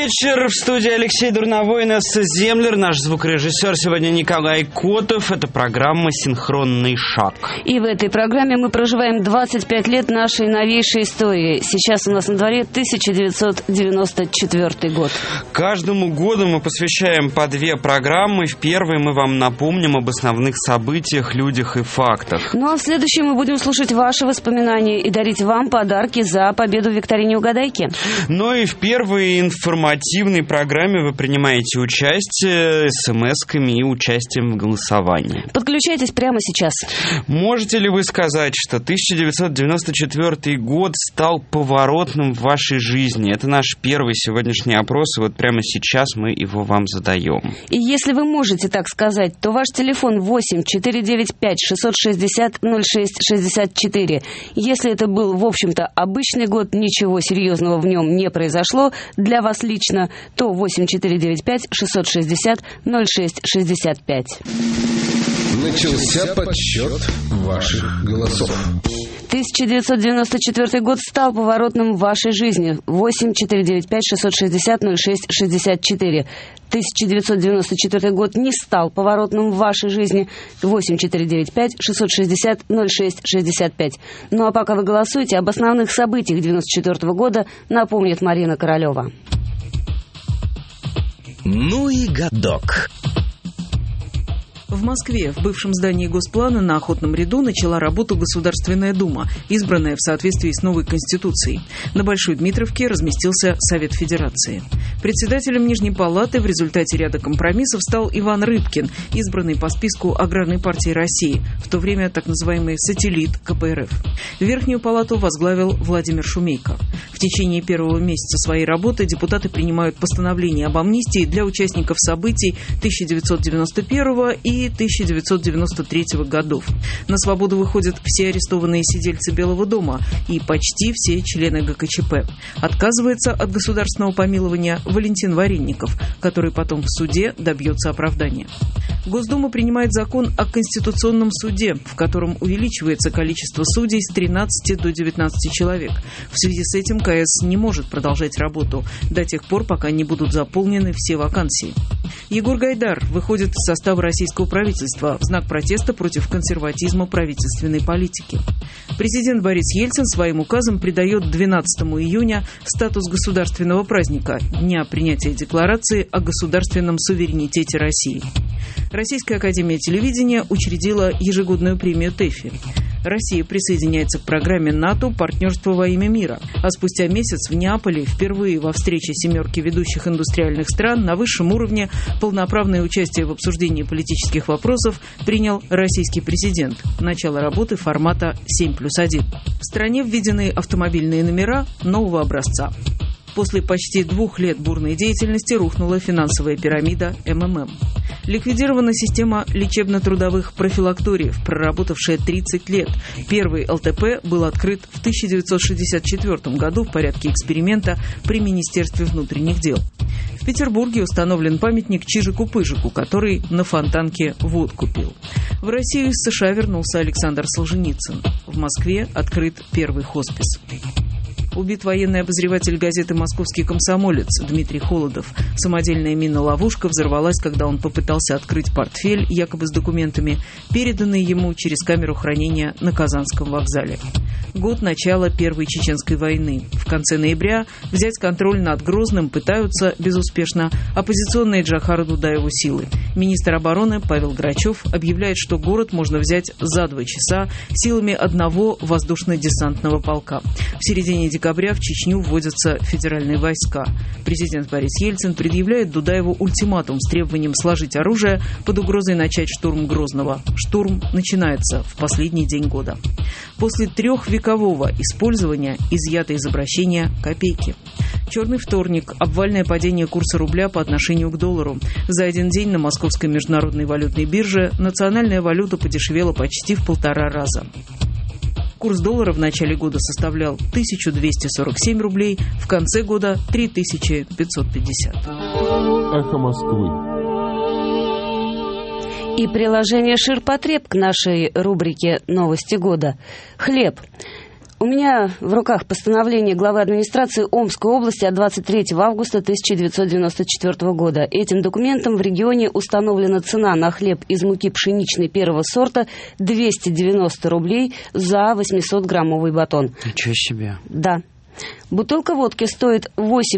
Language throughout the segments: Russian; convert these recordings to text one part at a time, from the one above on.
вечер. В студии Алексей Дурновой, Инесса Землер, наш звукорежиссер сегодня Николай Котов. Это программа «Синхронный шаг». И в этой программе мы проживаем 25 лет нашей новейшей истории. Сейчас у нас на дворе 1994 год. Каждому году мы посвящаем по 2 программы. В первой мы вам напомним об основных событиях, людях и фактах. Ну а в следующей мы будем слушать ваши воспоминания и дарить вам подарки за победу в викторине «Угадайки». Ну и в первой информативной программе вы принимаете участие смс-ками и участием в голосовании. Подключайтесь прямо сейчас. Можете ли вы сказать, что 1994 год стал поворотным в вашей жизни? Это наш первый сегодняшний опрос, и вот прямо сейчас мы его вам задаем. И если вы можете так сказать, то ваш телефон 8 495 660 06 64. Если это был, в общем-то, обычный год, ничего серьезного в нем не произошло для вас лично, то 8495 660 06 65. Начался подсчет ваших голосов. 1994 год стал поворотным в вашей жизни. 8 495 660 06 64. 1994 год не стал поворотным в вашей жизни. 8 495 660 06 65. Ну а пока вы голосуете, об основных событиях 1994 года напомнит Марина Королева. Ну и годок. В Москве в бывшем здании Госплана на Охотном ряду начала работу Государственная Дума, избранная в соответствии с новой Конституцией. На Большой Дмитровке разместился Совет Федерации. Председателем Нижней Палаты в результате ряда компромиссов стал Иван Рыбкин, избранный по списку Аграрной партии России, в то время так называемый сателлит КПРФ. Верхнюю палату возглавил Владимир Шумейко. В течение первого месяца своей работы депутаты принимают постановление об амнистии для участников событий 1991 и 1993 годов. На свободу выходят все арестованные сидельцы Белого дома и почти все члены ГКЧП. Отказывается от государственного помилования Валентин Варенников, который потом в суде добьется оправдания. Госдума принимает закон о Конституционном суде, в котором увеличивается количество судей с 13 до 19 человек. В связи с этим КС не может продолжать работу до тех пор, пока не будут заполнены все вакансии. Егор Гайдар выходит из состава российского правительства в знак протеста против консерватизма правительственной политики. Президент Борис Ельцин своим указом придает 12 июня статус государственного праздника – Дня принятия декларации о государственном суверенитете России. Российская академия телевидения учредила ежегодную премию ТЭФИ. Россия присоединяется к программе НАТО «Партнерство во имя мира». А спустя месяц в Неаполе впервые во встрече семерки ведущих индустриальных стран на высшем уровне полноправное участие в обсуждении политических вопросов принял российский президент. Начало работы формата 7+1. В стране введены автомобильные номера нового образца. После почти 2 лет бурной деятельности рухнула финансовая пирамида МММ. Ликвидирована система лечебно-трудовых профилакториев, проработавшая 30 лет. Первый ЛТП был открыт в 1964 году в порядке эксперимента при Министерстве внутренних дел. В Петербурге установлен памятник Чижику-Пыжику, который на Фонтанке водку пил. В Россию из США вернулся Александр Солженицын. В Москве открыт первый хоспис. Убит военный обозреватель газеты «Московский комсомолец» Дмитрий Холодов. Самодельная мина-ловушка взорвалась, когда он попытался открыть портфель, якобы с документами, переданные ему через камеру хранения на Казанском вокзале. Год начала Первой Чеченской войны. В конце ноября взять контроль над Грозным пытаются, безуспешно, оппозиционные Джохару Дудаеву силы. Министр обороны Павел Грачев объявляет, что город можно взять за 2 часа силами одного воздушно-десантного полка. В середине декабря в Чечню вводятся федеральные войска. Президент Борис Ельцин предъявляет Дудаеву ультиматум с требованием сложить оружие под угрозой начать штурм Грозного. Штурм начинается в последний день года. После 3-векового использования изъято из обращения копейки. Черный вторник. Обвальное падение курса рубля по отношению к доллару. За один день на Московской международной валютной бирже национальная валюта подешевела почти в 1,5 раза. Курс доллара в начале года составлял 1247 рублей, в конце года 3550. Эхо Москвы. И приложение «Ширпотреб» к нашей рубрике «Новости года». Хлеб. У меня в руках постановление главы администрации Омской области от 23 августа 1994 года. Этим документом в регионе установлена цена на хлеб из муки пшеничной первого сорта 290 рублей за 800-граммовый батон. Ничего себе. Да. Бутылка водки стоит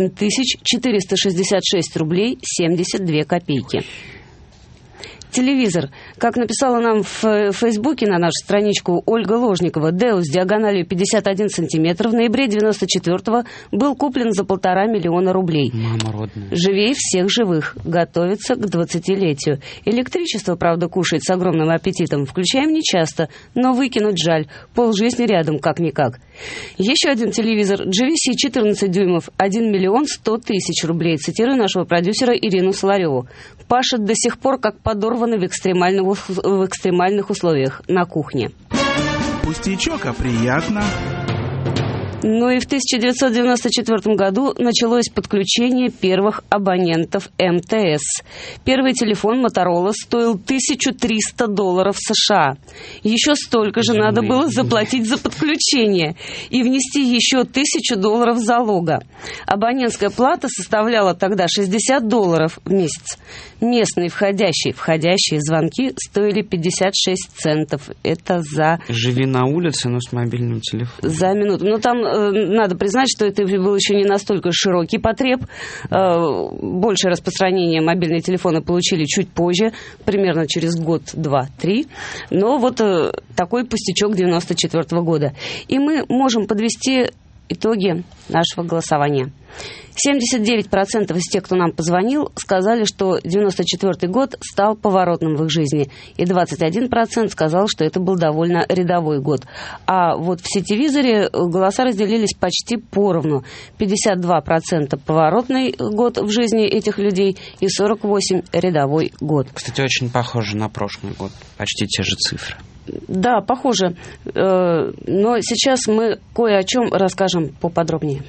8466 рублей 72 копейки. Телевизор. Как написала нам в Фейсбуке на нашу страничку Ольга Ложникова, Деус диагональю 51 сантиметр в ноябре 94-го был куплен за 1,5 миллиона рублей. Мама родная. Живей всех живых. Готовится к 20-летию. Электричество, правда, кушает с огромным аппетитом. Включаем нечасто, но выкинуть жаль. Полжизни рядом, как-никак. Еще один телевизор. GVC 14 дюймов. 1 миллион 100 тысяч рублей. Цитирую нашего продюсера Ирину Солареву. Пашет до сих пор, как подорванный в экстремальных условиях на кухне. Пустячок, а приятно. Ну и в 1994 году началось подключение первых абонентов МТС. Первый телефон Motorola стоил $1300 США. Еще столько же надо было заплатить за подключение и внести еще $1000 залога. Абонентская плата составляла тогда $60 в месяц. Местные входящие звонки стоили 56 центов. Это за... Живи на улице, но с мобильным телефоном. За минуту. Но там надо признать, что это был еще не настолько широкий потреб. Большее распространение мобильные телефоны получили чуть позже, примерно через год, 2, 3. Но вот такой пустячок 94 года. И мы можем подвести итоги нашего голосования. 79% из тех, кто нам позвонил, сказали, что 94 год стал поворотным в их жизни. И 21% сказал, что это был довольно рядовой год. А вот в сетевизоре голоса разделились почти поровну. 52% поворотный год в жизни этих людей и 48% рядовой год. Кстати, очень похоже на прошлый год. Почти те же цифры. Да, похоже. Но сейчас мы кое о чем расскажем поподробнее.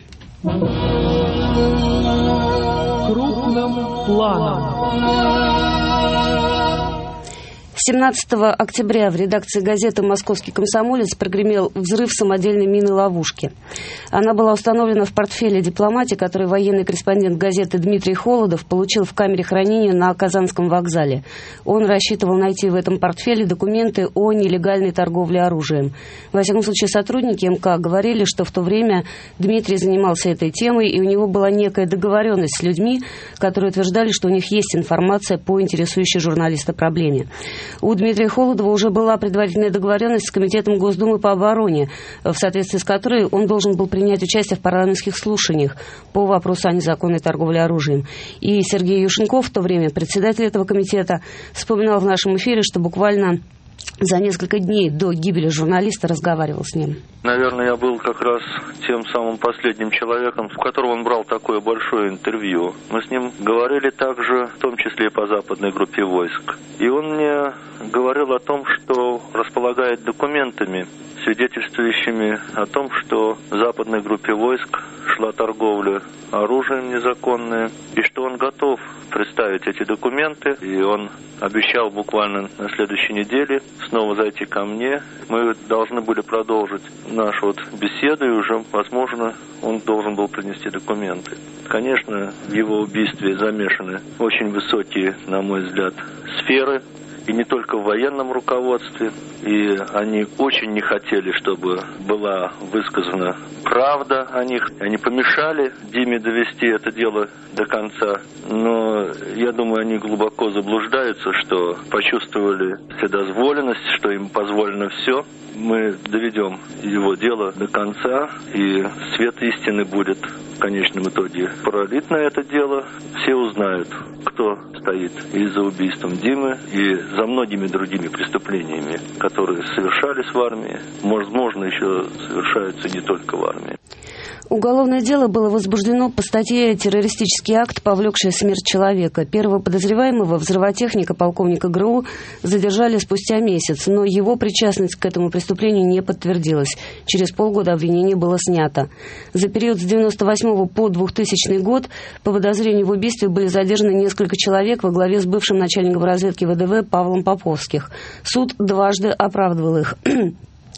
Крупным планом. 17 октября в редакции газеты «Московский комсомолец» прогремел взрыв самодельной мины-ловушки. Она была установлена в портфеле дипломате, который военный корреспондент газеты Дмитрий Холодов получил в камере хранения на Казанском вокзале. Он рассчитывал найти в этом портфеле документы о нелегальной торговле оружием. Во всяком случае, сотрудники МК говорили, что в то время Дмитрий занимался этой темой, и у него была некая договоренность с людьми, которые утверждали, что у них есть информация по интересующей журналиста проблеме. У Дмитрия Холодова уже была предварительная договоренность с Комитетом Госдумы по обороне, в соответствии с которой он должен был принять участие в парламентских слушаниях по вопросу о незаконной торговле оружием. И Сергей Юшенков, в то время председатель этого комитета, вспоминал в нашем эфире, что буквально за несколько дней до гибели журналиста разговаривал с ним. Наверное, я был как раз тем самым последним человеком, у которого он брал такое большое интервью. Мы с ним говорили также, в том числе и по западной группе войск. И он мне говорил о том, что располагает документами, свидетельствующими о том, что в западной группе войск шла торговля оружием незаконная, и что он готов представить эти документы, и он обещал буквально на следующей неделе снова зайти ко мне. Мы должны были продолжить нашу беседу, и уже, возможно, он должен был принести документы. Конечно, в его убийстве замешаны очень высокие, на мой взгляд, сферы, и не только в военном руководстве. И они очень не хотели, чтобы была высказана правда о них. Они помешали Диме довести это дело до конца. Но я думаю, они глубоко заблуждаются, что почувствовали вседозволенность, что им позволено все. Мы доведем его дело до конца, и свет истины будет в конечном итоге пролит на это дело. Все узнают, кто стоит и за убийством Димы, и за многими другими преступлениями, которые совершались в армии, возможно, еще совершаются не только в армии. Уголовное дело было возбуждено по статье «Террористический акт, повлекший смерть человека». Первого подозреваемого, взрывотехника полковника ГРУ, задержали спустя месяц, но его причастность к этому преступлению не подтвердилась. Через полгода обвинение было снято. За период с 1998 по 2000 год по подозрению в убийстве были задержаны несколько человек во главе с бывшим начальником разведки ВДВ Павлом Поповских. Суд дважды оправдывал их.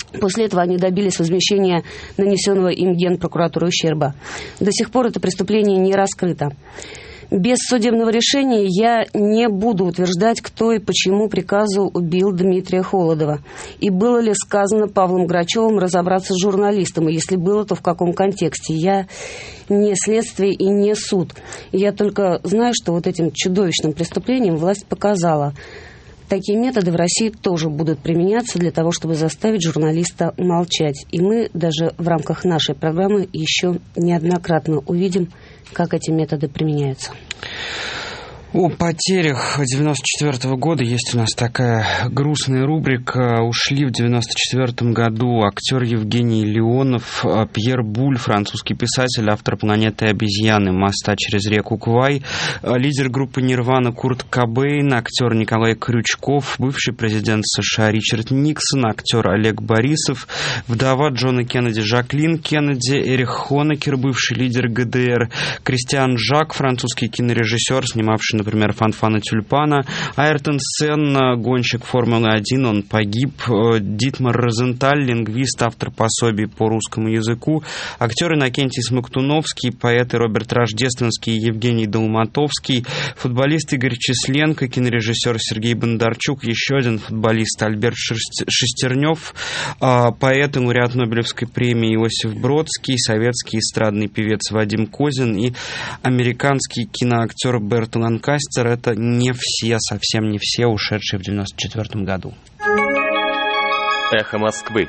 После этого они добились возмещения нанесенного им Генпрокуратурой ущерба. До сих пор это преступление не раскрыто. Без судебного решения я не буду утверждать, кто и почему приказу убил Дмитрия Холодова. И было ли сказано Павлом Грачевым разобраться с журналистом, и если было, то в каком контексте. Я не следствие и не суд. Я только знаю, что вот этим чудовищным преступлением власть показала. Такие методы в России тоже будут применяться для того, чтобы заставить журналиста молчать. И мы даже в рамках нашей программы еще неоднократно увидим, как эти методы применяются. О потерях 94 года есть у нас такая грустная рубрика. Ушли в 94 году актер Евгений Леонов, Пьер Буль, французский писатель, автор «Планеты обезьяны», «Моста через реку Квай», лидер группы «Нирвана» Курт Кобейн, актер Николай Крючков, бывший президент США Ричард Никсон, актер Олег Борисов, вдова Джона Кеннеди Жаклин Кеннеди, Эрих Хонекер, бывший лидер ГДР, Кристиан Жак, французский кинорежиссер, снимавший, например, «Фанфан и тюльпана», Айртон Сенна, гонщик Формулы-1, он погиб, Дитмар Розенталь, лингвист, автор пособий по русскому языку, актер Иннокентий Смоктуновский, поэты Роберт Рождественский и Евгений Долматовский, футболист Игорь Численко, кинорежиссер Сергей Бондарчук, еще один футболист Альберт Шестернев, поэт и лауреат Нобелевской премии Иосиф Бродский, советский эстрадный певец Вадим Козин и американский киноактер Берт Ланкастер. Это не все, совсем не все, ушедшие в 94 году. Эхо Москвы.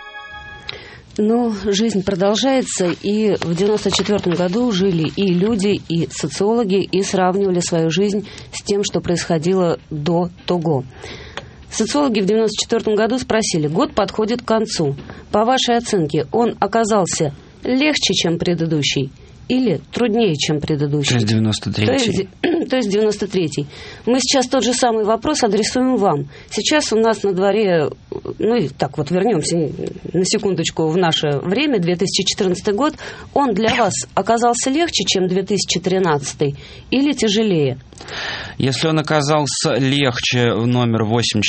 Ну, жизнь продолжается, и в 94 году жили и люди, и социологи, и сравнивали свою жизнь с тем, что происходило до того. Социологи в 94 году спросили: год подходит к концу. По вашей оценке, он оказался легче, чем предыдущий, или труднее, чем предыдущий? То есть 93-й. То есть 93-й. Мы сейчас тот же самый вопрос адресуем вам. Сейчас у нас на дворе, ну и так вот вернемся на секундочку в наше время, 2014 год. Он для вас оказался легче, чем 2013 или тяжелее? Если он оказался легче, номер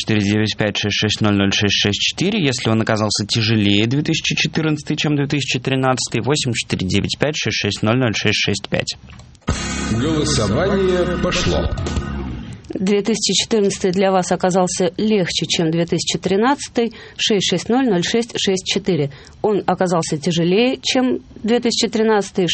849566000664. Если он оказался тяжелее 2014, чем 2013, 849566000665. Голосование пошло. 2014 для вас оказался легче, чем 2013, 660-06-64. Он оказался тяжелее, чем 2013,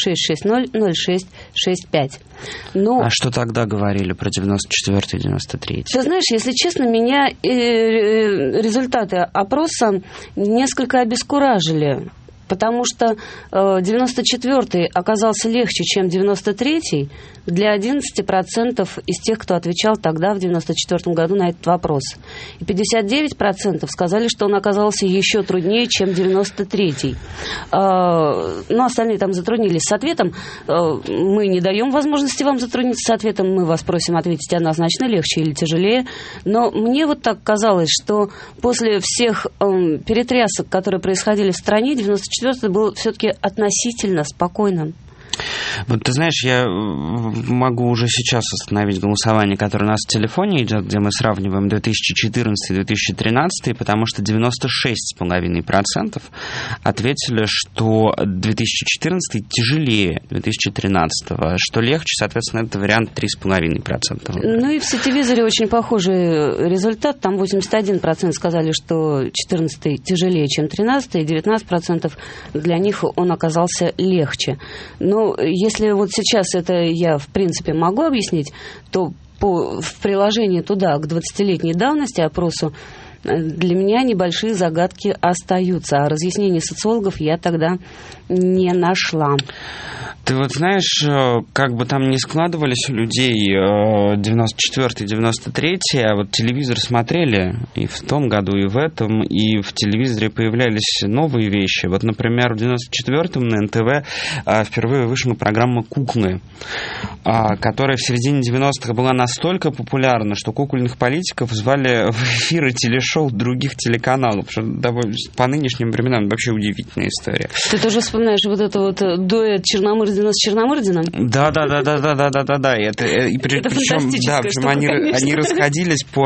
660-06-65. Но... А что тогда говорили про 94 и 93? Ты знаешь, если честно, меня результаты опроса несколько обескуражили. Потому что 94-й оказался легче, чем 93-й для 11% из тех, кто отвечал тогда, в 94-м году, на этот вопрос. И 59% сказали, что он оказался еще труднее, чем 93-й. Но остальные там затруднились с ответом. Мы не даем возможности вам затрудниться с ответом. Мы вас просим ответить однозначно, легче или тяжелее. Но мне вот так казалось, что после всех перетрясок, которые происходили в стране, 94-й был все-таки относительно спокойным. Вот ты знаешь, я могу уже сейчас остановить голосование, которое у нас в телефоне идет, где мы сравниваем 2014 и 2013, потому что 96,5% ответили, что 2014 тяжелее 2013, что легче, соответственно, это вариант 3,5%. Ну и в сетевизоре очень похожий результат. Там 81% сказали, что 14 тяжелее, чем 13, и 19% для них он оказался легче. Но если вот сейчас это я, в принципе, могу объяснить, то в приложении туда, к 20-летней давности опросу, для меня небольшие загадки остаются, а разъяснений социологов я тогда не нашла. Ты вот знаешь, как бы там ни складывались у людей 94-й, 93-й, а вот телевизор смотрели и в том году, и в этом, и в телевизоре появлялись новые вещи. Вот, например, в 94-м на НТВ впервые вышла программа «Куклы», которая в середине 90-х была настолько популярна, что кукольных политиков звали в эфиры телешоу нашел других телеканалов. По нынешним временам вообще удивительная история. Ты тоже вспоминаешь вот это вот дуэт Черномырдина с Черномырдиным? Да. Причем они расходились по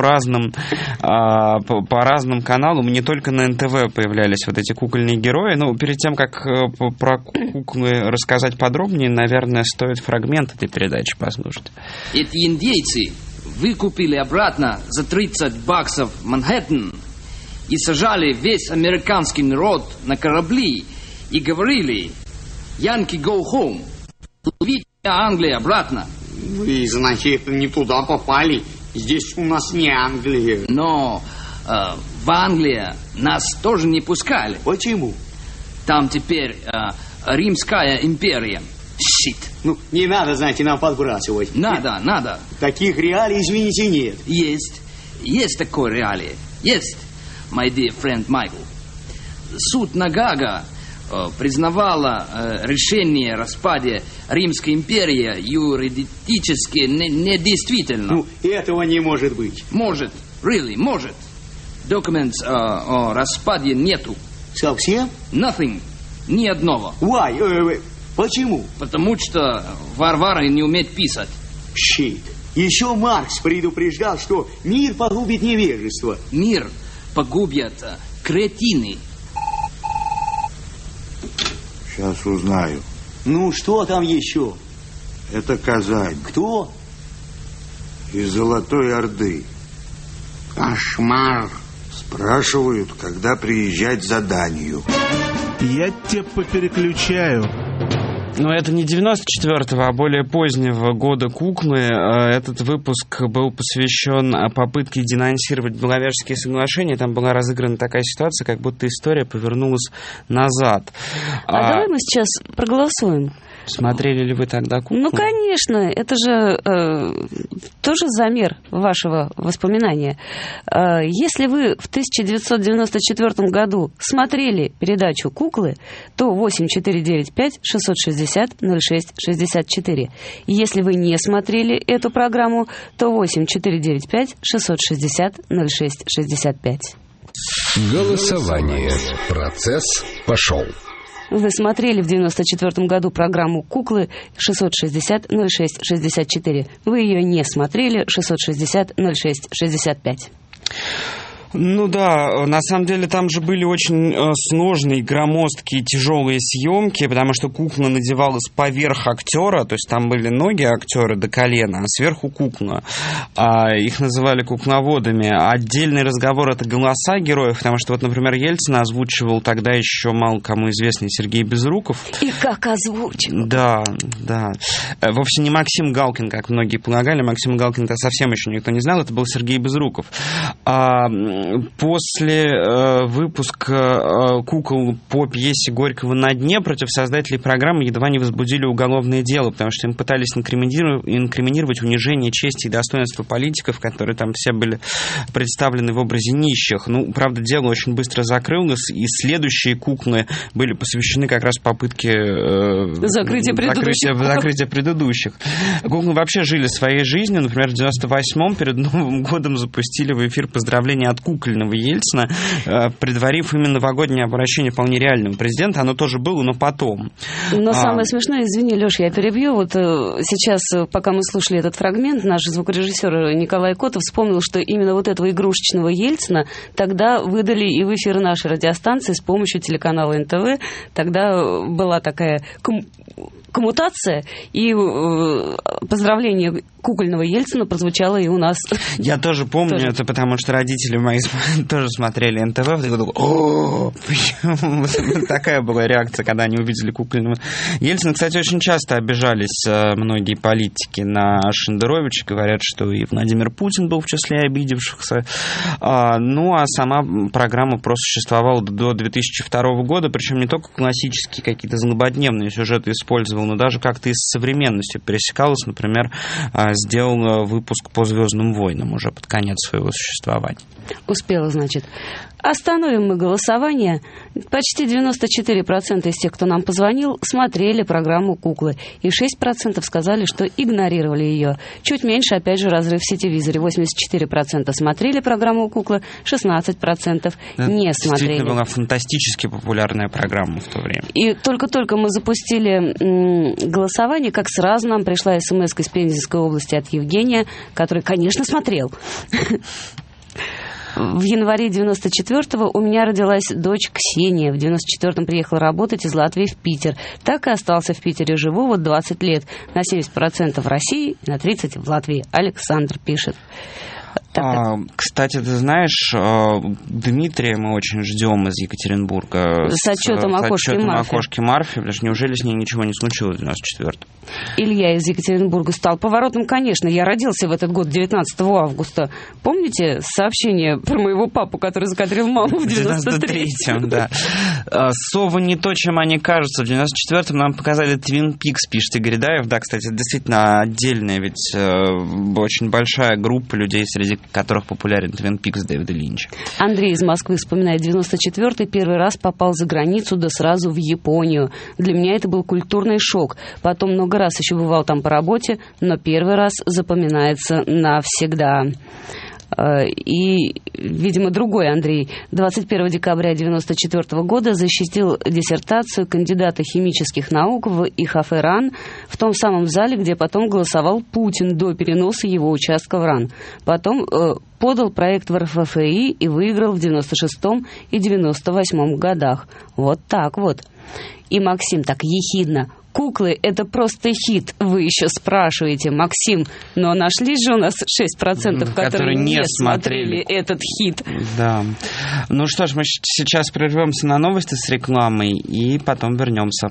разным каналам. Не только на НТВ появлялись вот эти кукольные герои. Но перед тем, как про куклы рассказать подробнее, наверное, стоит фрагмент этой передачи послушать. Эти индейцы выкупили обратно за $30 Манхэттен и сажали весь американский народ на корабли и говорили: «Янки, go home! Ловите Англию обратно!» Вы, значит, не туда попали. Здесь у нас не Англия. Но в Англию нас тоже не пускали. Почему? Там теперь Римская империя. Щит. Ну, не надо, знаете, нам подбрасывать. Надо. Таких реалий, извините, нет. Есть такой реалии. Есть, my dear friend Michael. Суд Нагага признавала решение о распаде Римской империи юридически недействительно. Ну, этого не может быть. Может. Документов о распаде нету. Совсем? Nothing. Ни одного. Why? Почему? Потому что варвары не умеют писать. Щит. Еще Маркс предупреждал, что мир погубит невежество. Мир погубят кретины. Сейчас узнаю. Ну, что там еще? Это Казань. Кто? Из Золотой Орды. Кошмар. Спрашивают, когда приезжать за данью. Я тебя попереключаю. Но это не 94-го, а более позднего года куклы. Этот выпуск был посвящен попытке денонсировать Беловежские соглашения. Там была разыграна такая ситуация, как будто история повернулась назад. Давай мы сейчас проголосуем. Смотрели ли вы тогда куклу? Ну, конечно, это же тоже замер вашего воспоминания. Если вы в 1994 году смотрели передачу «Куклы», то 8495-660-06-64. Если вы не смотрели эту программу, то 8495-660-06-65. Голосование. Процесс пошел. Вы смотрели в 1994 году программу «Куклы» 660-06-64. Вы ее не смотрели 660-06-65. Ну да, на самом деле там же были очень сложные, громоздкие, тяжелые съемки, потому что кукла надевалась поверх актера, то есть там были ноги актера до колена, а сверху кукла. Их называли кукловодами. Отдельный разговор — это голоса героев, потому что вот, например, Ельцина озвучивал тогда еще мало кому известный Сергей Безруков. И как озвучивал. Да. Вовсе не Максим Галкин, как многие полагали. Максим Галкин-то совсем еще никто не знал, это был Сергей Безруков. После выпуска «Кукол» по пьесе Горького «На дне» против создателей программы едва не возбудили уголовное дело, потому что им пытались инкриминировать унижение чести и достоинства политиков, которые там все были представлены в образе нищих. Ну, правда, дело очень быстро закрылось, и следующие «Куклы» были посвящены как раз попытке закрытия предыдущих. «Куклы» вообще жили своей жизнью. Например, в 98-м перед Новым годом запустили в эфир поздравления от кукольного Ельцина, предварив именно новогоднее обращение вполне реального президента. Оно тоже было, но потом. Но самое смешное, извини, Леш, я перебью. Вот сейчас, пока мы слушали этот фрагмент, наш звукорежиссер Николай Котов вспомнил, что именно вот этого игрушечного Ельцина тогда выдали и в эфир нашей радиостанции с помощью телеканала НТВ. Тогда была такая коммутация, и поздравление кукольного Ельцина прозвучало и у нас. Я тоже помню это, потому что родители мои тоже смотрели НТВ. Такая была реакция, когда они увидели кукольного Ельцина. Кстати, очень часто обижались многие политики на Шендеровича. Говорят, что и Владимир Путин был в числе обидевшихся. Ну, а сама программа просуществовала до 2002 года, причем не только классические какие-то злободневные сюжеты использовал, но даже как-то и с современностью пересекалось. Например, сделал выпуск по «Звездным войнам» уже под конец своего существования. Успела, значит. Остановим мы голосование. Почти 94% из тех, кто нам позвонил, смотрели программу «Куклы». И 6% сказали, что игнорировали ее. Чуть меньше, опять же, разрыв в сетевизоре. 84% смотрели программу «Куклы», 16% не смотрели. Действительно была фантастически популярная программа в то время. И только-только мы запустили голосование, как сразу нам пришла смс-ка из Пензенской области от Евгения, который, конечно, смотрел. В январе 94-го у меня родилась дочь Ксения. В 94-м приехала работать из Латвии в Питер. Так и остался в Питере. Живу вот 20 лет. На 70% в России, на 30% в Латвии. Александр пишет. Кстати, ты знаешь, Дмитрия мы очень ждем из Екатеринбурга. С отчетом о кошке Марфе. Потому что неужели с ней ничего не случилось в 94-м? Илья из Екатеринбурга стал поворотом, конечно. Я родился в этот год, 19 августа. Помните сообщение про моего папу, который закадрил маму в 93-м? Да. Сова не то, чем они кажутся. В 94-м нам показали Twin Peaks, пишет Игорь Даев. Да, кстати, это действительно отдельная, ведь очень большая группа людей, среди которых популярен Twin Peaks Дэвида Линча. Андрей из Москвы вспоминает, 94-й первый раз попал за границу, да сразу в Японию. Для меня это был культурный шок. Потом много раз еще бывал там по работе, но первый раз запоминается навсегда. И, видимо, другой Андрей 21 декабря 1994 года защитил диссертацию кандидата химических наук в ИХФ РАН в том самом зале, где потом голосовал Путин до переноса его участка в РАН. Потом подал проект в РФФИ и выиграл в 96-м и 98-м годах. Вот так вот. И Максим так ехидно: «Куклы — это просто хит, вы еще спрашиваете, Максим, но нашлись же у нас 6%, которые не смотрели этот хит». Да. Ну что ж, мы сейчас прервемся на новости с рекламой и потом вернемся.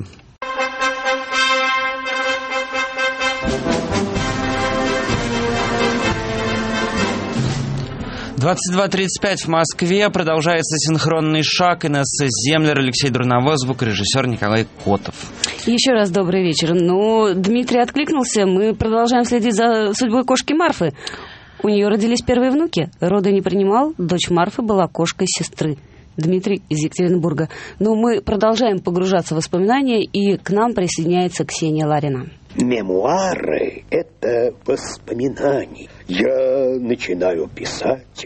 22:35 в Москве. Продолжается синхронный шаг. Инесса Землер, Алексей Дурново, звукорежиссер Николай Котов. Еще раз добрый вечер. Ну, Дмитрий откликнулся. Мы продолжаем следить за судьбой кошки Марфы. У нее родились первые внуки. Роды не принимал. Дочь Марфы была кошкой сестры. Дмитрий из Екатеринбурга. Но мы продолжаем погружаться в воспоминания, и к нам присоединяется Ксения Ларина. Мемуары – это воспоминания. Я начинаю писать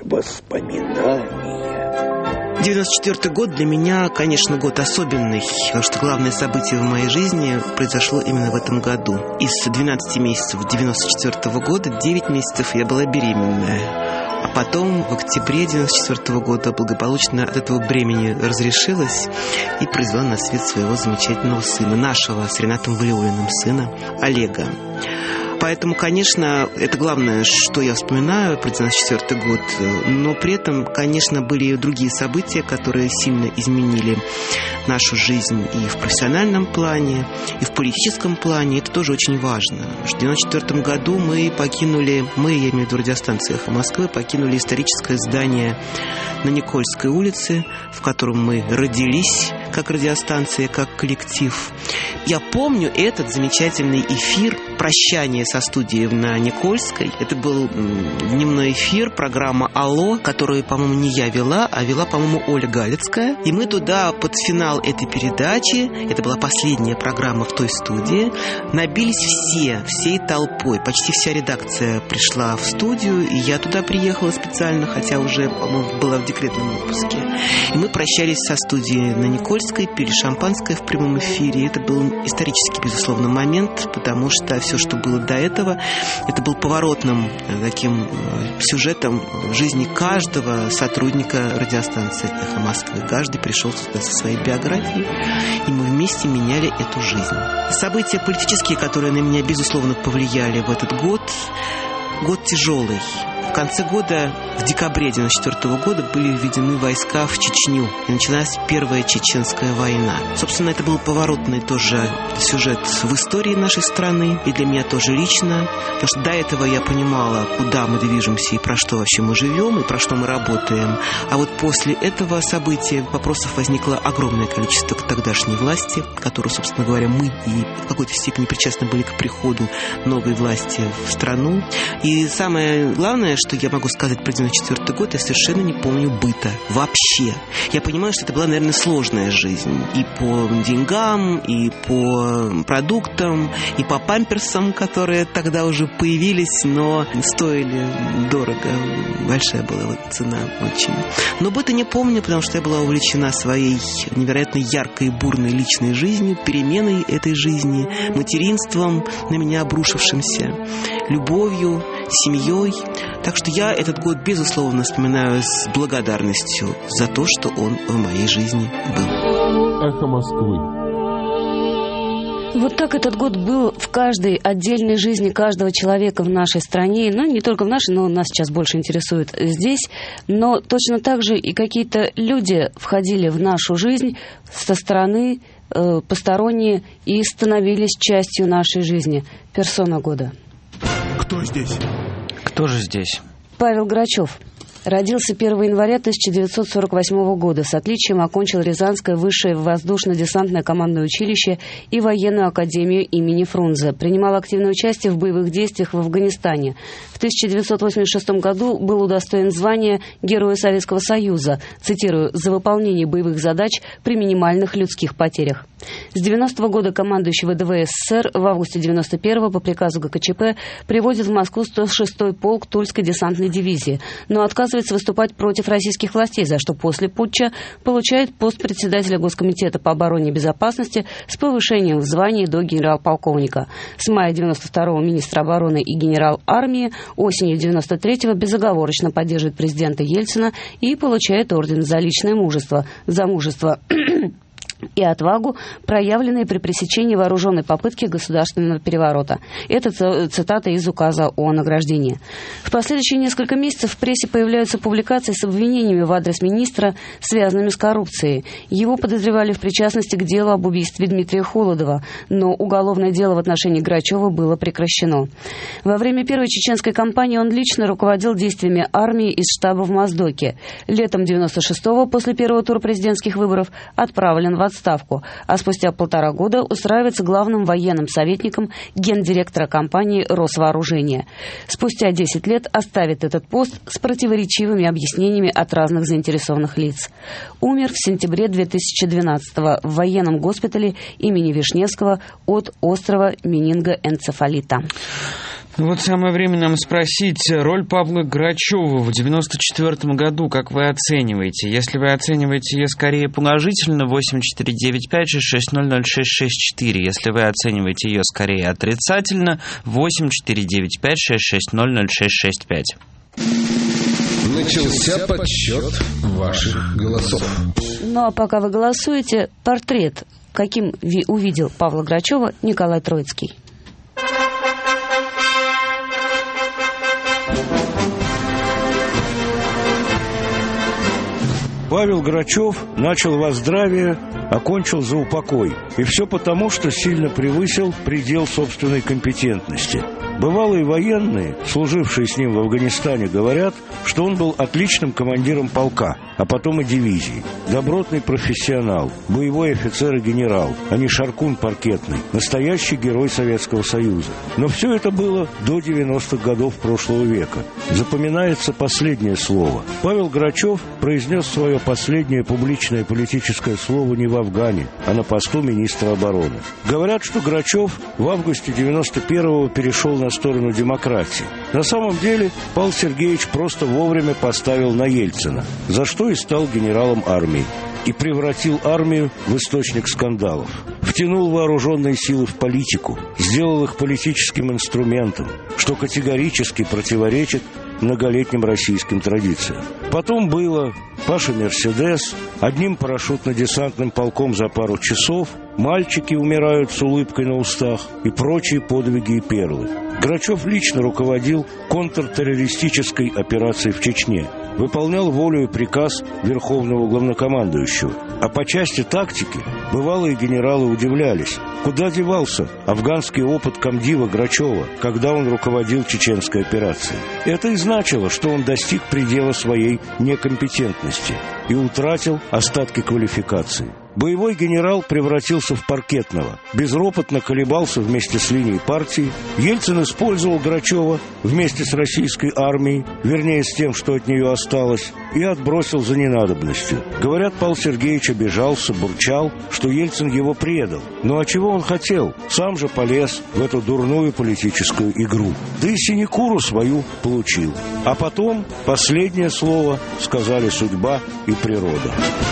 воспоминания. 94-й год для меня, конечно, год особенный, потому что главное событие в моей жизни произошло именно в этом году. Из 12 месяцев 94-го года 9 месяцев я была беременная. А потом, в октябре 1994 года, благополучно от этого бремени разрешилась и произвела на свет своего замечательного сына, нашего с Ренатом Валиуллиным сына Олега. Поэтому, конечно, это главное, что я вспоминаю про 1994 год. Но при этом, конечно, были и другие события, которые сильно изменили нашу жизнь и в профессиональном плане, и в политическом плане. Это тоже очень важно. В 1994 году мы, я имею в виду радиостанцию «Эхо Москвы», покинули историческое здание на Никольской улице, в котором мы родились как радиостанция, как коллектив. Я помню этот замечательный эфир «Прощание» со студией на Никольской. Это был дневной эфир, программа «Алло», которую, по-моему, не я вела, а вела, по-моему, Оля Галицкая. И мы туда под финал этой передачи, это была последняя программа в той студии, набились всей толпой. Почти вся редакция пришла в студию, и я туда приехала специально, хотя уже, по-моему, была в декретном отпуске. И мы прощались со студией на Никольской, пили шампанское в прямом эфире. Это был исторический, безусловно, момент, потому что все, что было до этого, это был поворотным таким сюжетом в жизни каждого сотрудника радиостанции «Эхо Москвы». Каждый пришел сюда со своей биографией, и мы вместе меняли эту жизнь. События политические, которые на меня, безусловно, повлияли в этот год тяжелый. В конце года, в декабре 1994 года, были введены войска в Чечню. И началась Первая Чеченская война. Собственно, это был поворотный тоже сюжет в истории нашей страны. И для меня тоже лично. Потому что до этого я понимала, куда мы движемся и про что вообще мы живем, и про что мы работаем. А вот после этого события вопросов возникло огромное количество к тогдашней власти, которую, собственно говоря, мы и в какой-то степени причастны были к приходу новой власти в страну. И самое главное, что я могу сказать про 94 год, я совершенно не помню быта. Вообще. Я понимаю, что это была, наверное, сложная жизнь. И по деньгам, и по продуктам, и по памперсам, которые тогда уже появились, но стоили дорого. Большая была цена очень. Но быта не помню, потому что я была увлечена своей невероятно яркой и бурной личной жизнью, переменой этой жизни, материнством на меня обрушившимся, любовью, семьей. Так что я этот год, безусловно, вспоминаю с благодарностью за то, что он в моей жизни был. Эхо Москвы. Вот так этот год был в каждой отдельной жизни каждого человека в нашей стране. Ну, не только в нашей, но нас сейчас больше интересует здесь. Но точно так же и какие-то люди входили в нашу жизнь со стороны, посторонние, и становились частью нашей жизни. Персона года. Кто здесь? Кто же здесь? Павел Грачев. Родился 1 января 1948 года. С отличием окончил Рязанское высшее воздушно-десантное командное училище и военную академию имени Фрунзе. Принимал активное участие в боевых действиях в Афганистане. В 1986 году был удостоен звания Героя Советского Союза, цитирую, «за выполнение боевых задач при минимальных людских потерях». С 90-го года командующий ВДВ СССР в августе 91-го по приказу ГКЧП приводит в Москву 106-й полк Тульской десантной дивизии, но отказывается выступать против российских властей, за что после путча получает пост председателя Госкомитета по обороне и безопасности с повышением в звании до генерал-полковника. С мая 92-го министр обороны и генерал армии, осенью 93-го безоговорочно поддерживает президента Ельцина и получает орден за личное мужество, за мужество и отвагу, проявленные при пресечении вооруженной попытки государственного переворота. Это цитата из указа о награждении. В последующие несколько месяцев в прессе появляются публикации с обвинениями в адрес министра, связанными с коррупцией. Его подозревали в причастности к делу об убийстве Дмитрия Холодова, но уголовное дело в отношении Грачева было прекращено. Во время первой чеченской кампании он лично руководил действиями армии из штаба в Моздоке. Летом 96-го, после первого тура президентских выборов, отправлен в отставку, а спустя 1,5 года устраивается главным военным советником гендиректора компании «Росвооружение». Спустя 10 лет оставит этот пост с противоречивыми объяснениями от разных заинтересованных лиц. Умер в сентябре 2012-го в военном госпитале имени Вишневского от острого менингоэнцефалита. Вот самое время нам спросить роль Павла Грачева в 94 году, как вы оцениваете? Если вы оцениваете ее скорее положительно, 8495-6600-0664. Если вы оцениваете ее скорее отрицательно, 8495-6600-0665. Начался подсчет ваших голосов. Ну а пока вы голосуете, портрет, каким увидел Павла Грачева Николай Троицкий. Павел Грачев начал во здравие, окончил за упокой. И все потому, что сильно превысил предел собственной компетентности. Бывалые военные, служившие с ним в Афганистане, говорят, что он был отличным командиром полка, а потом и дивизии. Добротный профессионал, боевой офицер и генерал, а не шаркун паркетный, настоящий герой Советского Союза. Но все это было до 90-х годов прошлого века. Запоминается последнее слово. Павел Грачев произнес свое последнее публичное политическое слово не в Афгане, а на посту министра обороны. Говорят, что Грачев в августе 91-го перешел на сторону демократии. На самом деле Павел Сергеевич просто вовремя поставил на Ельцина, за что и стал генералом армии, и превратил армию в источник скандалов. Втянул вооруженные силы в политику, сделал их политическим инструментом, что категорически противоречит многолетним российским традициям. Потом было Паша Мерседес, одним парашютно-десантным полком за пару часов, мальчики умирают с улыбкой на устах и прочие подвиги и перлы. Грачев лично руководил контртеррористической операцией в Чечне, выполнял волю и приказ верховного главнокомандующего. А по части тактики бывалые генералы удивлялись, куда девался афганский опыт комдива Грачева, когда он руководил чеченской операцией. Это и значило, что он достиг предела своей некомпетентности и утратил остатки квалификации. Боевой генерал превратился в паркетного, безропотно колебался вместе с линией партии. Ельцин использовал Грачева вместе с российской армией, вернее, с тем, что от нее осталось, и отбросил за ненадобностью. Говорят, Павел Сергеевич обижался, бурчал, что Ельцин его предал. Ну а чего он хотел? Сам же полез в эту дурную политическую игру. Да и синекуру свою получил. А потом последнее слово сказали судьба и природа.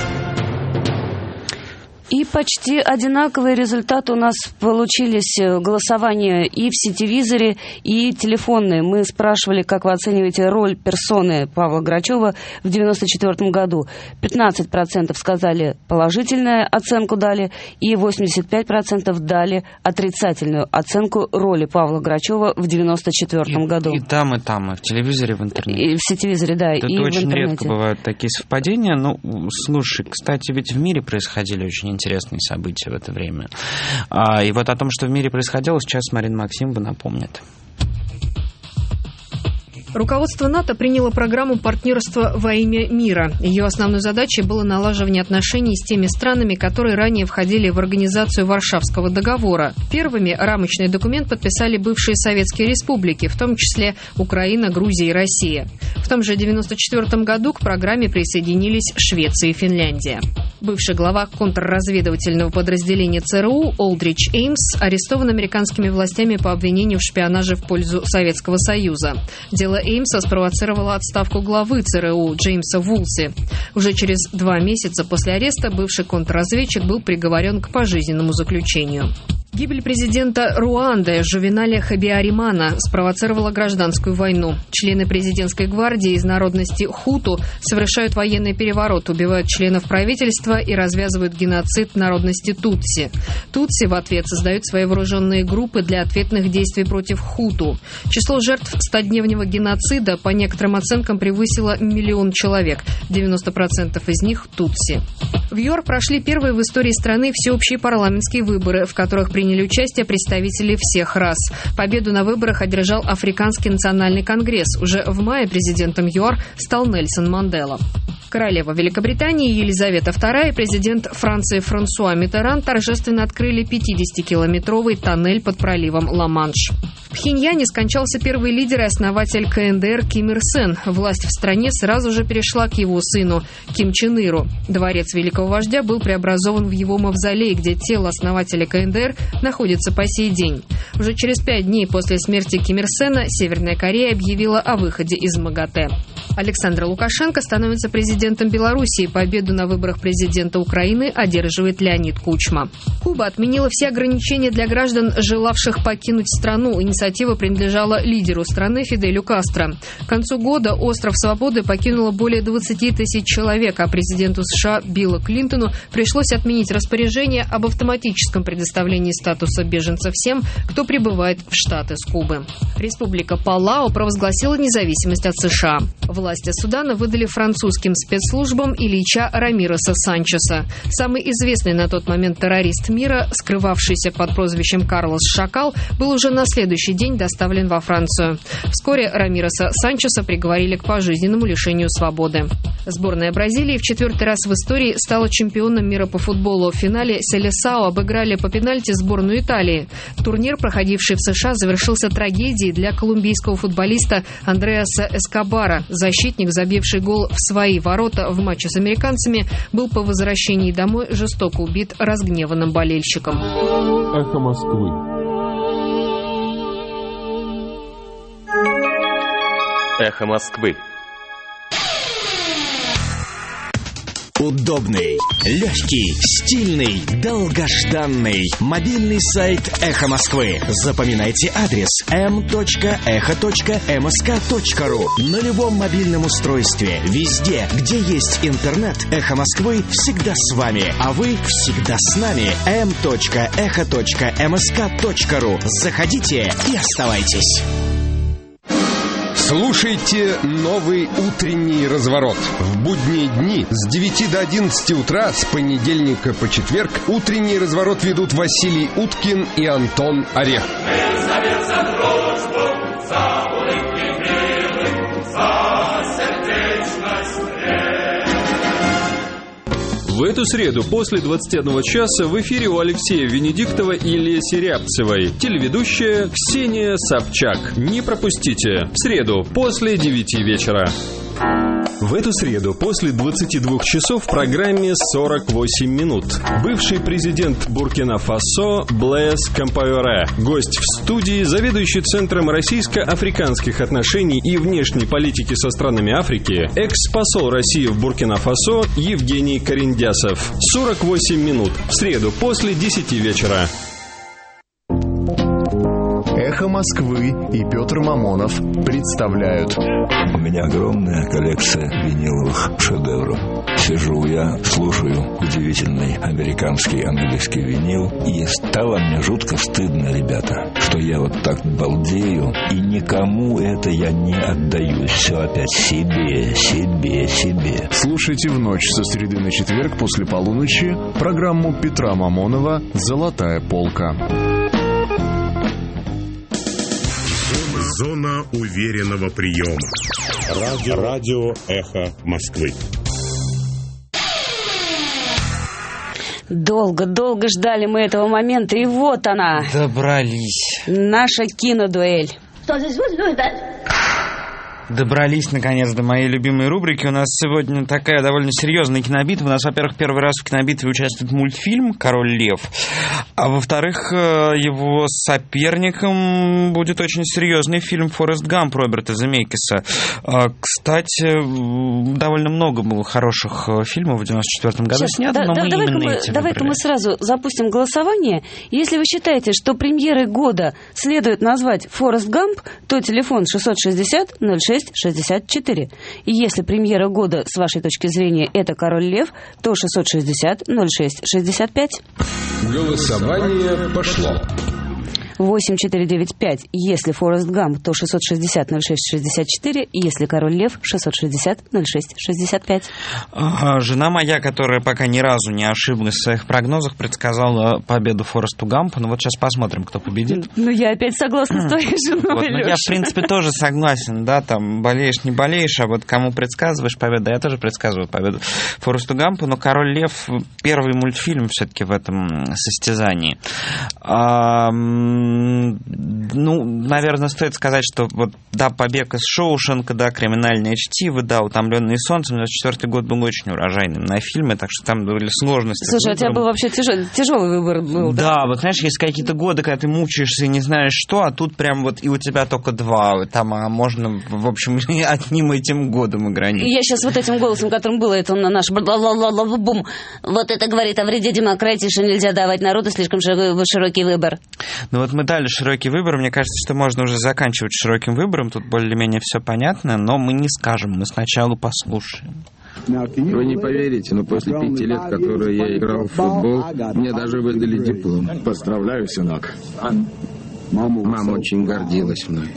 И почти одинаковые результаты у нас получились голосования и в сетевизоре, и телефонные. Мы спрашивали, как вы оцениваете роль персоны Павла Грачева в 1994 году. 15% сказали положительную оценку дали, и 85% дали отрицательную оценку роли Павла Грачева в 1994 году. И там, и в телевизоре, и в интернете. И в сетевизоре, да, это и в интернете. Очень редко бывают такие совпадения. Ну, слушай, кстати, ведь в мире происходили очень интересные события в это время. И вот о том, что в мире происходило, сейчас Марина Максимова напомнит. Руководство НАТО приняло программу партнерства во имя мира. Ее основной задачей было налаживание отношений с теми странами, которые ранее входили в организацию Варшавского договора. Первыми рамочный документ подписали бывшие советские республики, в том числе Украина, Грузия и Россия. В том же 1994 году к программе присоединились Швеция и Финляндия. Бывший глава контрразведывательного подразделения ЦРУ Олдрич Эймс арестован американскими властями по обвинению в шпионаже в пользу Советского Союза. Дело Эймса спровоцировало отставку главы ЦРУ Джеймса Вулси. Уже через 2 месяца после ареста бывший контрразведчик был приговорен к пожизненному заключению. Гибель президента Руанды Жувеналя Хабиаримана спровоцировала гражданскую войну. Члены президентской гвардии из народности хуту совершают военный переворот, убивают членов правительства и развязывают геноцид народности тутси. Тутси в ответ создают свои вооруженные группы для ответных действий против хуту. Число жертв 100-дневного геноцида по некоторым оценкам превысило 1 миллион человек. 90% из них тутси. В ЮАР прошли первые в истории страны всеобщие парламентские выборы, в которых приняли участие представители всех рас. Победу на выборах одержал Африканский национальный конгресс. Уже в мае президентом ЮАР стал Нельсон Мандела. Королева Великобритании Елизавета II и президент Франции Франсуа Миттеран торжественно открыли 50-километровый тоннель под проливом Ла-Манш. В Пхеньяне скончался первый лидер и основатель КНДР Ким Ир Сен. Власть в стране сразу же перешла к его сыну Ким Чен Иру. Дворец великого вождя был преобразован в его мавзолей, где тело основателя КНДР находится по сей день. Уже через 5 дней после смерти Ким Ир Сена Северная Корея объявила о выходе из МАГАТЭ. Александр Лукашенко становится президентом Белоруссии. Победу на выборах президента Украины одерживает Леонид Кучма. Куба отменила все ограничения для граждан, желавших покинуть страну. Инициатива принадлежала лидеру страны Фиделю Кастро. К концу года остров Свободы покинуло более 20 тысяч человек, а президенту США Биллу Клинтону пришлось отменить распоряжение об автоматическом предоставлении статуса беженца всем, кто прибывает в Штаты с Кубы. Республика Палау провозгласила независимость от США. Власти Судана выдали французским спецслужбам Ильича Рамиреса Санчеса. Самый известный на тот момент террорист мира, скрывавшийся под прозвищем Карлос Шакал, был уже на следующий день доставлен во Францию. Вскоре Рамиреса Санчеса приговорили к пожизненному лишению свободы. Сборная Бразилии в 4-й раз в истории стала чемпионом мира по футболу. В финале Селесао обыграли по пенальти сборную Италии. Турнир, проходивший в США, завершился трагедией для колумбийского футболиста Андреаса Эскобара. Защитник, забивший гол в свои ворота в матче с американцами, был по возвращении домой жестоко убит разгневанным болельщиком. Эхо Москвы. Эхо Москвы. Удобный, легкий, стильный, долгожданный мобильный сайт «Эхо Москвы». Запоминайте адрес m.echo.msk.ru на любом мобильном устройстве, везде, где есть интернет. «Эхо Москвы» всегда с вами, а вы всегда с нами. m.echo.msk.ru. Заходите и оставайтесь. Слушайте новый утренний разворот. В будние дни с 9 до 11 утра с понедельника по четверг утренний разворот ведут Василий Уткин и Антон Орех. В эту среду после 21 часа в эфире у Алексея Венедиктова и Леси Рябцевой телеведущая Ксения Собчак. Не пропустите. В среду после 9 вечера. В эту среду после 22 часов в программе «48 минут». Бывший президент Буркина-Фасо Блэс Кампайоре. Гость в студии, заведующий Центром российско-африканских отношений и внешней политики со странами Африки, экс-посол России в Буркина-Фасо Евгений Кариндясов. 48 минут. В среду после 10 вечера. «Эхо Москвы» и Петр Мамонов представляют. У меня огромная коллекция виниловых шедевров. Сижу я, слушаю удивительный американский, английский винил, и стало мне жутко стыдно, ребята, что я вот так балдею, и никому это я не отдаю. Все опять себе. Слушайте в ночь со среды на четверг после полуночи программу Петра Мамонова «Золотая полка». Зона уверенного приема. Радио «Эхо Москвы». Долго ждали мы этого момента, и вот она. Добрались. Наша кинодуэль. Добрались, наконец, до моей любимой рубрики. У нас сегодня такая довольно серьезная кинобитва. У нас, во-первых, первый раз в кинобитве участвует мультфильм «Король Лев», а во-вторых, его соперником будет очень серьезный фильм «Форест Гамп» Роберта Земекиса. Кстати, довольно много было хороших фильмов в 94-м году снято, но давай-ка мы сразу запустим голосование. Если вы считаете, что премьерой года следует назвать «Форест Гамп», то телефон 660-06-64. И если премьера года, с вашей точки зрения, это «Король Лев», то 660-06-65. Голосование пошло. 8495. Если «Форест Гамп», то 660-06-64. Если «Король Лев», 660-06-65. Жена моя, которая пока ни разу не ошиблась в своих прогнозах, предсказала победу Форесту Гампу. Ну вот сейчас посмотрим, кто победит. Ну я опять согласна с твоей женой, Леша. Я, в принципе, тоже согласен, да, там, болеешь, не болеешь, а вот кому предсказываешь победу, я тоже предсказываю победу Форесту Гампу, но «Король Лев» — первый мультфильм все-таки в этом состязании. Ну, наверное, стоит сказать, что вот, да, «Побег из Шоушенка», да, «Криминальное чтиво», да, «Утомленные солнцем», 94-й год был очень урожайным на фильмы, так что там были сложности. Слушай, у тебя был вообще тяжелый выбор был, да? Да, вот знаешь, есть какие-то годы, когда ты мучаешься и не знаешь что, а тут прям вот и у тебя только два, там, а можно, в общем, одним этим годом ограничить. Я сейчас вот этим голосом, которым было это на наш бум, вот это говорит о вреде демократии, что нельзя давать народу слишком широкий выбор. Ну вот мы дали широкий выбор. Мне кажется, что можно уже заканчивать широким выбором. Тут более-менее все понятно, но мы не скажем. Мы сначала послушаем. Вы не поверите, но после 5 лет, которые я играл в футбол, мне даже выдали диплом. Поздравляю, сынок. Мама очень гордилась мной.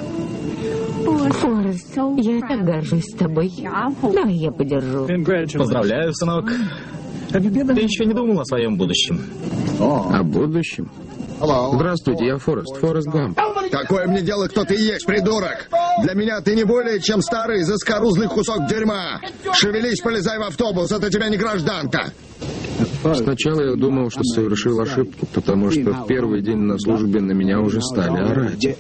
Форест, я так горжусь тобой. Давай я подержу. Поздравляю, сынок. Ты еще не думал о своем будущем? О будущем? Здравствуйте, я Форест Гамп. Какое мне дело, кто ты есть, придурок? Для меня ты не более, чем старый заскорузлый кусок дерьма. Шевелись, полезай в автобус, это тебя не гражданка. Сначала я думал, что совершил ошибку, потому что в первый день на службе на меня уже стали орать.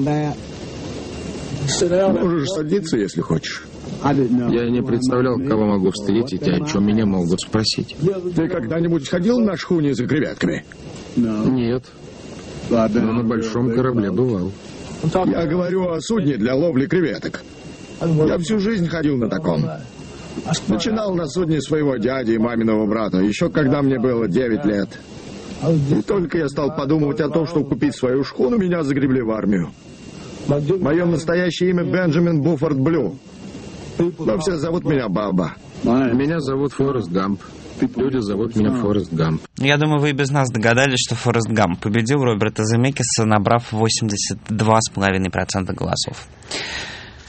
Можешь садиться, если хочешь. Я не представлял, кого могу встретить и о чем меня могут спросить. Ты когда-нибудь ходил на шхуне за креветками? Нет. Но на большом корабле бывал. Я говорю о судне для ловли креветок. Я всю жизнь ходил на таком. Начинал на судне своего дяди и маминого брата, еще когда мне было 9 лет. И только я стал подумывать о том, чтобы купить свою шхуну, меня загребли в армию. Мое настоящее имя Бенджамин Буффорд Блю. Но все зовут меня Баба. Меня зовут Форест Гамп. Люди зовут меня Форест Гамп. Я думаю, вы и без нас догадались, что Форест Гамп победил Роберта Земекиса, набрав 82,5% голосов.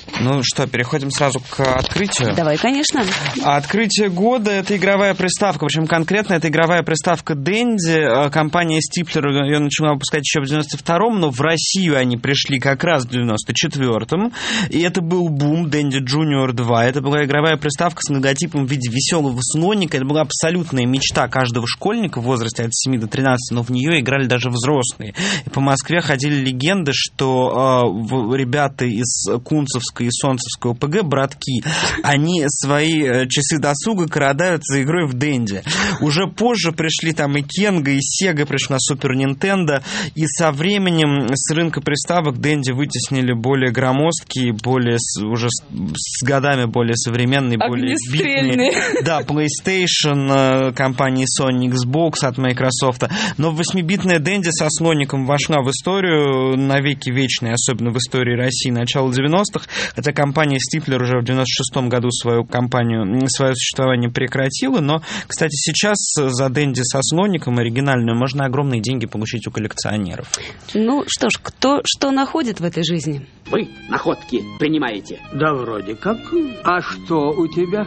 Ну что, переходим сразу к открытию? Давай, конечно. Открытие года — это игровая приставка. Причем конкретно это игровая приставка Dendy. Компания Stifler ее начала выпускать еще в 92-м, но в Россию они пришли как раз в 94-м. И это был бум. Dendy Junior 2. Это была игровая приставка с логотипом в виде веселого слоника. Это была абсолютная мечта каждого школьника в возрасте от 7 до 13, но в нее играли даже взрослые. И по Москве ходили легенды, что ребята из Кунцевской и Солнцевской ОПГ, братки, они свои часы досуга коротают за игрой в Dendy. Уже позже пришли там и Кенга, и Сега, пришла Супер Нинтендо, и со временем с рынка приставок Dendy вытеснили более громоздкие, более уже с годами более современные, более битные. Да, PlayStation, компании Sony, Xbox от Microsoft. Но 8-битная Dendy со слоником вошла в историю навеки вечной, особенно в истории России начала 90-х. Хотя компания Stifler уже в 96-м году свое существование прекратила. Но, кстати, сейчас за Dendy со слоником оригинальную можно огромные деньги получить у коллекционеров. Ну что ж, кто что находит в этой жизни? Вы находки принимаете? Да вроде как. А что у тебя?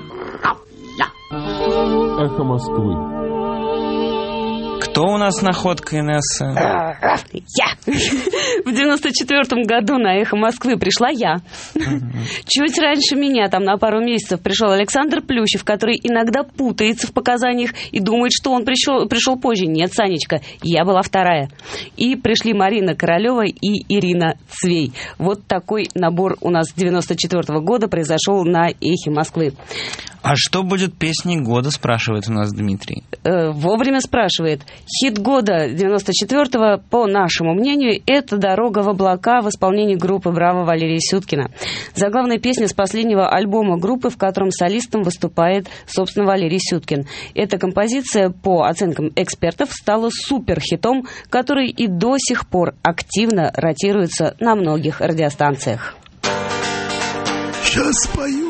Я. Эхо Москвы. Кто у нас находка, Инесса? Я. В 94-м году на «Эхо Москвы» пришла я. Чуть раньше меня, там на пару месяцев, пришел Александр Плющев, который иногда путается в показаниях и думает, что он пришел позже. Нет, Санечка, я была вторая. И пришли Марина Королева и Ирина Цвей. Вот такой набор у нас с 94-го года произошел на «Эхе Москвы». А что будет песней года, спрашивает у нас Дмитрий. Вовремя спрашивает. Хит года 94-го, по нашему мнению, это «Дорога в облака» в исполнении группы «Браво» Валерия Сюткина. Заглавная песня с последнего альбома группы, в котором солистом выступает, собственно, Валерий Сюткин. Эта композиция, по оценкам экспертов, стала суперхитом, который и до сих пор активно ротируется на многих радиостанциях. Сейчас спою.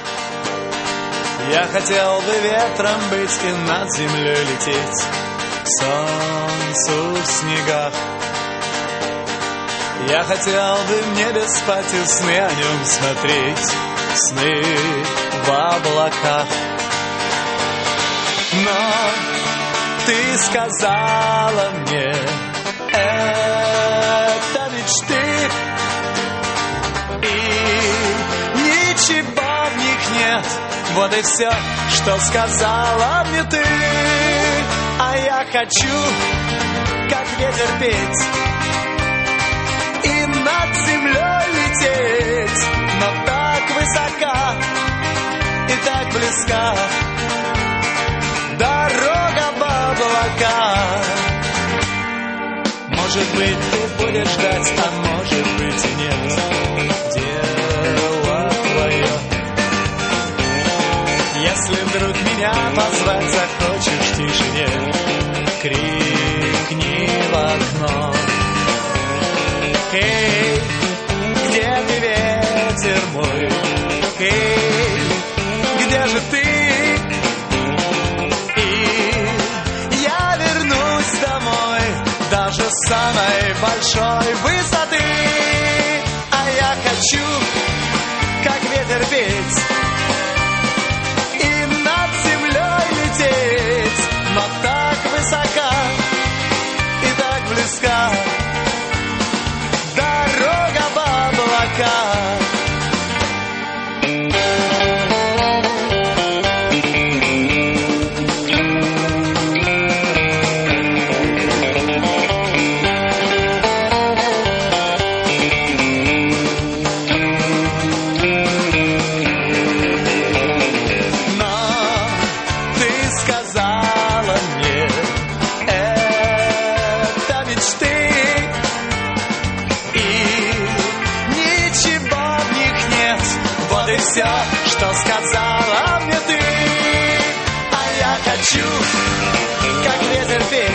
Я хотел бы ветром быть и над землей лететь, к солнцу в снегах. Я хотел бы в небе спать и сны о нем смотреть, сны в облаках. Но ты сказала мне, это мечты, и ничего в них нет. Вот и все, что сказала мне ты. А я хочу, как ветер, петь и над землей лететь, но так высока и так близка дорога в облака. Может быть, ты будешь ждать, а может быть и нет. Дело твое. Если вдруг меня позвать захочешь в тишине, крикни в окно. Эй, где ты, ветер мой? Эй, где же ты? И я вернусь домой, даже с самой большой высоты. А я хочу, как ветер, петь лететь, но так высока и так близка дорога в облака. Все, что сказала мне ты, а я хочу, как ветер, петь